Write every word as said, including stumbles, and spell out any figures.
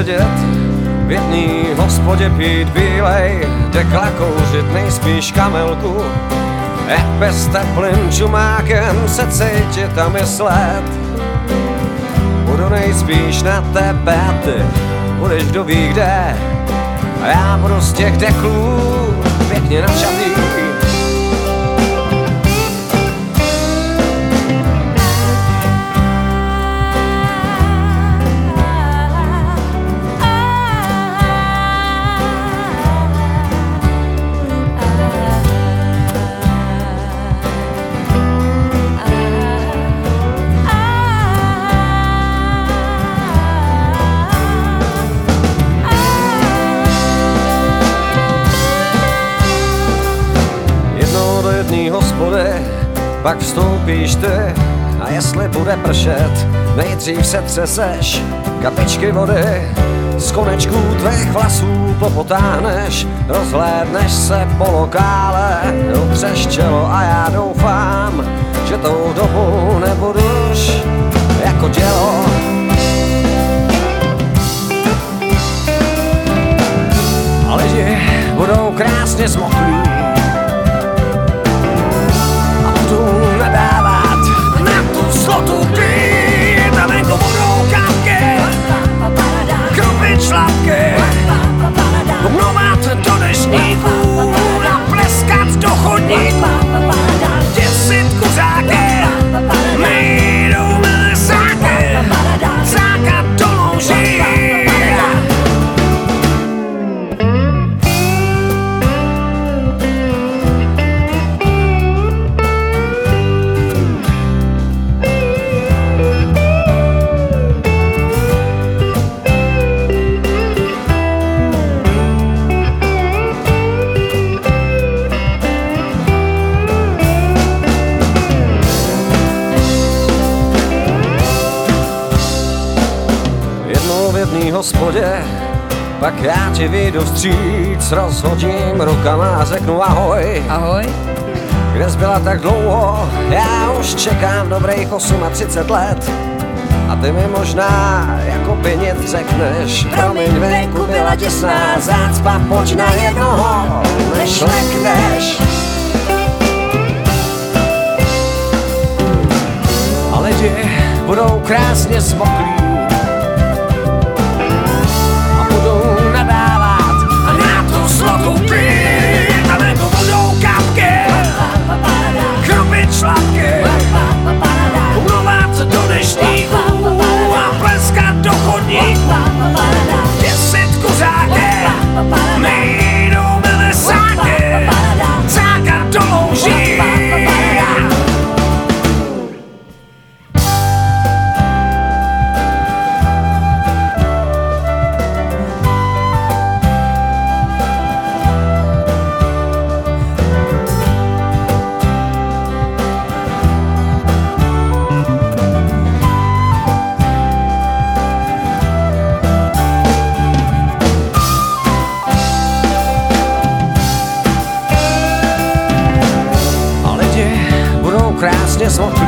sedět v jedný hospodě, pít bílej, dekla kouřit nejspíš kamelku, jak bez teplým čumákem se cítit a myslet. Budu nejspíš na tebe a ty budeš kdo ví kde, a já budu z těch deklů pěkně načatý. Hospody, pak vstoupíš ty a jestli bude pršet, nejdřív se třeseš kapičky vody, z konečků tvých vlasů popotáhneš, rozhlédneš se po lokále, utřeš čelo a já doufám, že tou dobu nebuduš jako dělo. A lidi budou krásně zmoklí, nadávat na tu slotu klid, a venku budou kapky, krupy šlapky, obnovat do deštníků a pleskat do chodníků, děsit kuřáky, nejdou melesáky, zákat do louží. Hospodě, pak já ti vyjdu vstříc, rozhodím rukama a řeknu ahoj. Ahoj. Kde jsi byla tak dlouho, já už čekám dobrých třicet osm let. A ty mi možná jako by nic řekneš, promiň, venku byla těsná zácpa, pojď na jednoho, než lekneš. A lidi budou krásně zmoklí, nadávat a na tu slotu klid, a venku budou kapky, krupy šlapky, umlovat do deštníků a pleskat do chodníků, děsit kuřáky, nejdou melesáky, zákat do louží. Krásně smoklí,